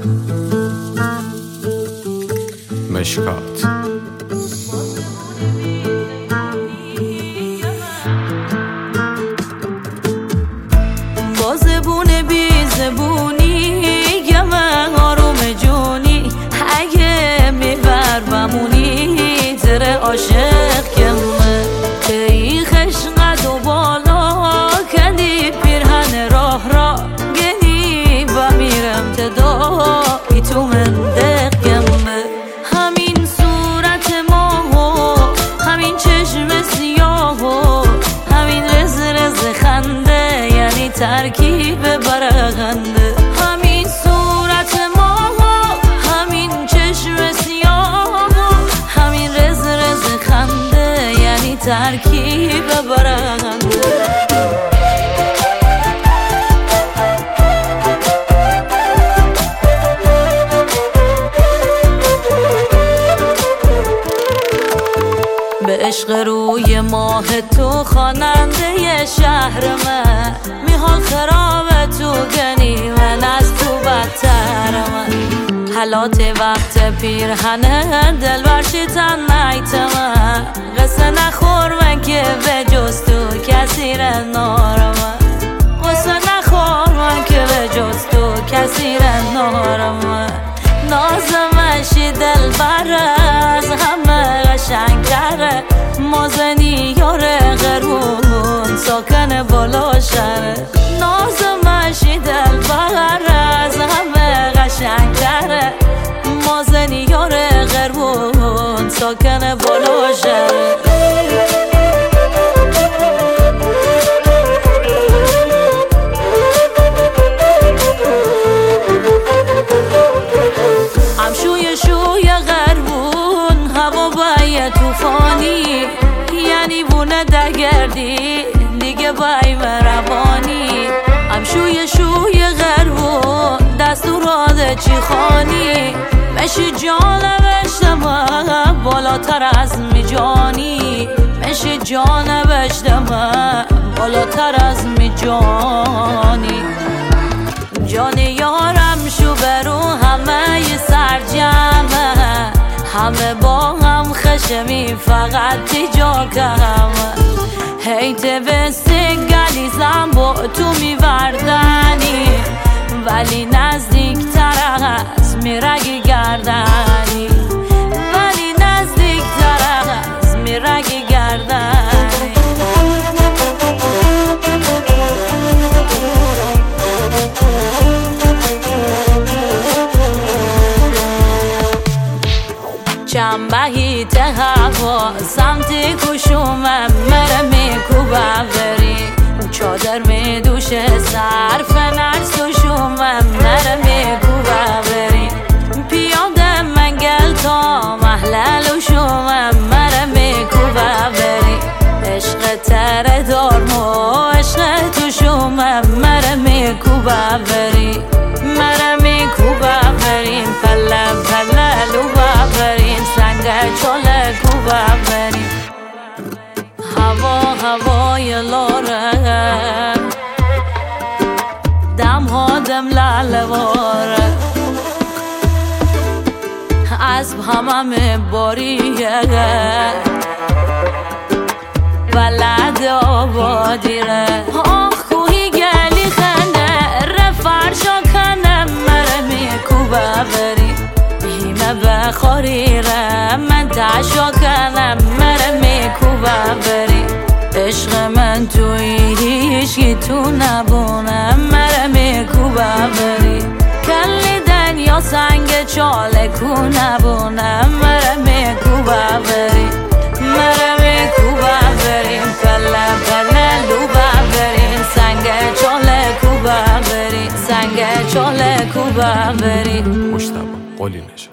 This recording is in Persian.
مشکات با زبون بی زبونی گم آروم جونی اگه میبر بمونی تر عاشق کمه ای خشقت و بالا کندی پیرهن راه را گنی و میرم تدایی تو مندق کمه همین صورت ما و همین چشم سیاه و همین رز رز خنده یعنی ترکیب برغنده همین صورت ما و همین چشم سیاه و همین رز رز خنده یعنی ترکیب برغنده به عشق روی ماه تو خواننده شهر من میحال خراب تو گنی من از تو بدتر من حالات وقت پیرهنه دل برشیتن نیت من قصه نخور من که به جز تو کسی را نارم قصه نخور من که به جز تو کسی را نارم نازمشی دل بر از همه قشنگتره مازنی یاره غرون ساکن بالا شهره نازمشی دل بر از همه قشنگتره مازنی یاره غرون ساکن بالا شهره توفانی یعنی بونه دگردی دیگه بای روانی هم شوی غربون دستورات چی خانی مشی جانبشتم بالاتر از میجانی مشی جانبشتم بالاتر از میجانی جان یارم شو برو همه سرجمه همه با هم خشمی فقط تیجا کم هیت بسته گلیزم با تو میوردنی ولی نزدیک تر از میرگ گردنی ولی نزدیک تر از میرگ گردنی چنبهیت هوا سمت کشومم مره میکوبم بری چادر میدوشه صرف نرس و شومم مره میکوبم بری پیاده منگل تا محلل و شومم مره میکوبم بری عشق تره دارم و عشق تو شومم مره میکوبم بری مره میکوبم بریم پلم پللو بریم سنگ چاله کوبم بریم هوای لاره دم ها دم لالواره اسب همه باریه بلد آبادیره آخ کوهی گلی خنه رفرشا کنم مره میکوبه بری هیمه بخوریره من تشا کنم مره میکوبه بری عشق من توی هیچی تو نبونم مره میکوبه بری کلی دنیا سنگ چاله کو نبونم مره میکوبه بری مره میکوبه بریم پله پله لوبه بریم سنگ چاله کوبه بریم سنگ چاله کوبه بریم مجتبی قلی نشه